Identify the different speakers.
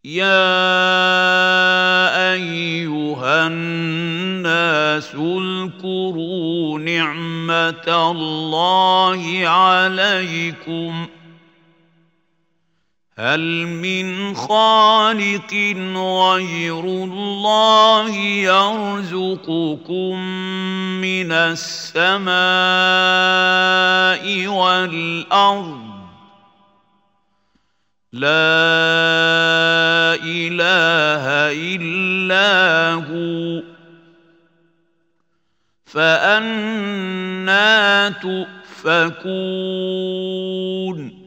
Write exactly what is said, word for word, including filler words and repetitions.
Speaker 1: يا أيها الناس اذكروا نعمة الله عليكم هل من خالق غير الله يرزقكم من السماء والأرض لا إله إلا هو فأنى تؤفكون